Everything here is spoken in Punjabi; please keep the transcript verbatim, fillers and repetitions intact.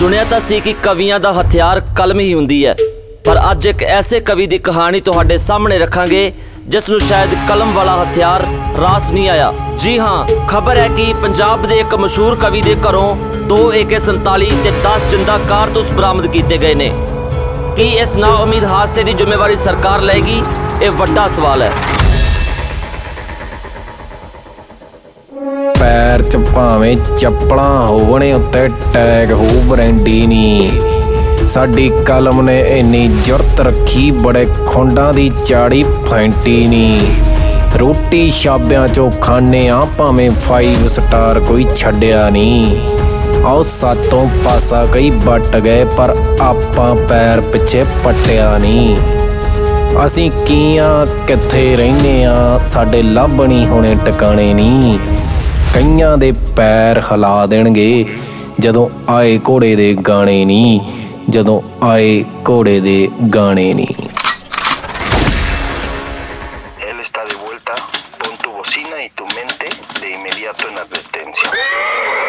ਸੁਣਿਆ ਤਾਂ ਸੀ ਕਿ ਕਵੀਆਂ ਦਾ ਹਥਿਆਰ ਕਲਮ ਹੀ ਹੁੰਦੀ ਹੈ, ਪਰ ਅੱਜ ਇੱਕ ਐਸੇ ਕਵੀ ਦੀ ਕਹਾਣੀ ਤੁਹਾਡੇ ਸਾਹਮਣੇ ਰੱਖਾਂਗੇ ਜਿਸ ਨੂੰ ਸ਼ਾਇਦ ਕਲਮ ਵਾਲਾ ਹਥਿਆਰ ਰਾਸ ਨਹੀਂ ਆਇਆ। ਜੀ ਹਾਂ, ਖਬਰ ਹੈ ਕਿ ਪੰਜਾਬ ਦੇ ਇੱਕ ਮਸ਼ਹੂਰ ਕਵੀ ਦੇ ਘਰੋਂ ਦੋ ਏ ਕੇ ਸੰਤਾਲੀ ਤੇ ਦਸ ਜਿੰਦਾ ਕਾਰਤੂਸ ਬਰਾਮਦ ਕੀਤੇ ਗਏ ਨੇ। ਕੀ ਇਸ ਨਾਉਮੀਦ ਹਾਦਸੇ ਦੀ ਜ਼ਿੰਮੇਵਾਰੀ ਸਰਕਾਰ ਲਏਗੀ? ਇਹ ਵੱਡਾ ਸਵਾਲ ਹੈ। ਪੈਰ ਚ ਭਾਵੇਂ ਚੱਪਲਾਂ ਹੋਵਣ ਉੱਤੇ ਟੈਗ ਹੋ ਬਰੈਂਡੀ ਨੀ, ਸਾਡੀ ਕਲਮ ਨੇ ਇੰਨੀ ਜੁਰਤ ਰੱਖੀ ਬੜੇ ਖੁੰਡਾਂ ਦੀ ਚਾੜੀ ਫੈਂਟੀ ਨੀ। ਰੋਟੀ ਛਾਬਿਆਂ ਚੋਂ ਖਾਣੇ ਆ ਭਾਵੇਂ ਫਾਈਵ ਸਟਾਰ ਕੋਈ ਛੱਡਿਆ ਨੀ। ਆਓ ਸਾਤੋਂ ਪਾਸਾ ਕਈ ਵੱਟ ਗਏ ਪਰ ਆਪਾਂ ਪੈਰ ਪਿੱਛੇ ਪੱਟਿਆ ਨੀ। ਅਸੀਂ ਕੀ ਆ ਕਿੱਥੇ ਰਹਿੰਦੇ ਆ, ਸਾਡੇ ਲੱਭ ਨਹੀਂ ਹੋਣੇ ਟਿਕਾਣੇ ਨੀ। ਕਈਆਂ ਦੇ ਪੈਰ ਹਿਲਾ ਦੇਣਗੇ ਜਦੋਂ ਆਏ ਘੋੜੇ ਦੇ ਗਾਣੇ ਨੀ, ਜਦੋਂ ਆਏ ਘੋੜੇ ਦੇ ਗਾਣੇ ਨੀ। Él está de vuelta, pon tu bocina y tu mente de inmediato en advertencia.